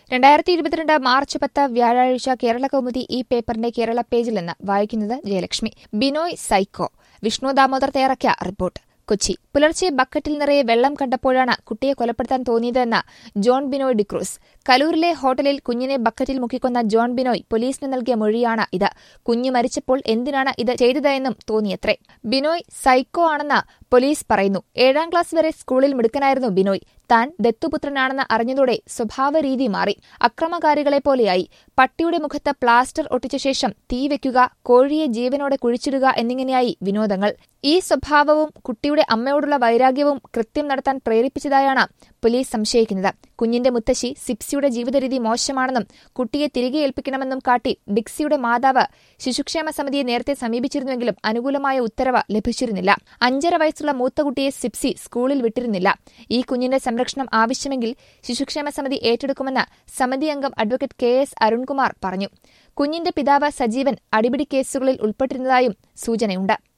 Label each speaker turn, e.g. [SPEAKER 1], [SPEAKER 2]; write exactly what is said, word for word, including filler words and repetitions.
[SPEAKER 1] രണ്ടായിരത്തി ഇരുപത്തിരണ്ട് മാർച്ച് പത്ത് വ്യാഴാഴ്ച കേരള കൗമുദി ഈ പേപ്പറിന്റെ കേരള പേജിൽ നിന്ന് വായിക്കുന്നത് ജയലക്ഷ്മി. ബിനോയ് സൈക്കോ. വിഷ്ണു ദാമോദർ തയ്യാറാക്കിയ റിപ്പോർട്ട്. കൊച്ചി. പുലർച്ചെ ബക്കറ്റിൽ നിറയെ വെള്ളം കണ്ടപ്പോഴാണ് കുട്ടിയെ കൊലപ്പെടുത്താൻ തോന്നിയതെന്ന് ജോൺ ബിനോയ് ഡിക്രൂസ്. കലൂരിലെ ഹോട്ടലിൽ കുഞ്ഞിനെ ബക്കറ്റിൽ മുക്കിക്കൊന്ന ജോൺ ബിനോയ് പോലീസിന് നൽകിയ മൊഴിയാണ് ഇത്. കുഞ്ഞ് മരിച്ചപ്പോൾ എന്തിനാണ് ഇത് ചെയ്തതെന്നും തോന്നിയത്രേ. ബിനോയ് സൈക്കോ ആണെന്ന് പോലീസ് പറയുന്നു. ഏഴാം ക്ലാസ് വരെ സ്കൂളിൽ മിടുക്കനായിരുന്നു ബിനോയ്. താൻ ദത്തുപുത്രനാണെന്ന് അറിഞ്ഞതോടെ സ്വഭാവരീതി മാറി. അക്രമകാരികളെപ്പോലെയായി. പട്ടിയുടെ മുഖത്ത് പ്ലാസ്റ്റർ ഒട്ടിച്ച ശേഷം തീ വെക്കുക, കോഴിയെ ജീവനോടെ കുഴിച്ചിടുക എന്നിങ്ങനെയായി വിനോദങ്ങൾ. ഈ സ്വഭാവവും കുട്ടിയുടെ അമ്മയോടുള്ള വൈരാഗ്യവും കൃത്യം നടത്താൻ പ്രേരിപ്പിച്ചതായാണ് പോലീസ് സംശയിക്കുന്നത്. കുഞ്ഞിന്റെ മുത്തശ്ശി സിപ്സിയുടെ ജീവിതരീതി മോശമാണെന്നും കുട്ടിയെ തിരികെ ഏൽപ്പിക്കണമെന്നും കാട്ടി ഡിക്സിയുടെ മാതാവ് ശിശുക്ഷേമ സമിതിയെ നേരത്തെ സമീപിച്ചിരുന്നുവെങ്കിലും അനുകൂലമായ ഉത്തരവ് ലഭിച്ചിരുന്നില്ല. അഞ്ചര വയസ്സുള്ള മൂത്ത കുട്ടിയെ സിപ്സി സ്കൂളിൽ വിട്ടിരുന്നില്ല. ഈ കുഞ്ഞിന്റെ സംരക്ഷണം ആവശ്യമെങ്കിൽ ശിശുക്ഷേമ സമിതി ഏറ്റെടുക്കുമെന്ന് സമിതി അംഗം അഡ്വക്കേറ്റ് കെ എസ് അരുൺകുമാർ പറഞ്ഞു. കുഞ്ഞിന്റെ പിതാവ് സജീവൻ അടിപിടി കേസുകളിൽ ഉൾപ്പെട്ടിരുന്നതായും സൂചനയുണ്ട്.